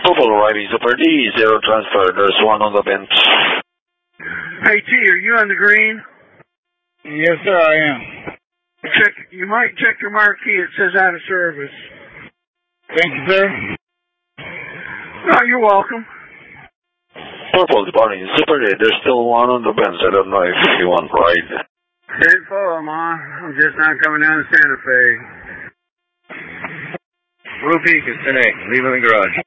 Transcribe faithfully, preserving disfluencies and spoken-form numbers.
Purple Riding Super D, zero transfer. There's one on the bench. Hey, T, are you on the green? Yes, sir, I am. Check. You might check your marquee. It says out of service. Thank you, sir. Oh, you're welcome. Purple Riding Super D, there's still one on the bench. I don't know if you want to ride. It's full, Ma. I'm just not coming down to Santa Fe. Blue Peak is ten A. Leaving the garage.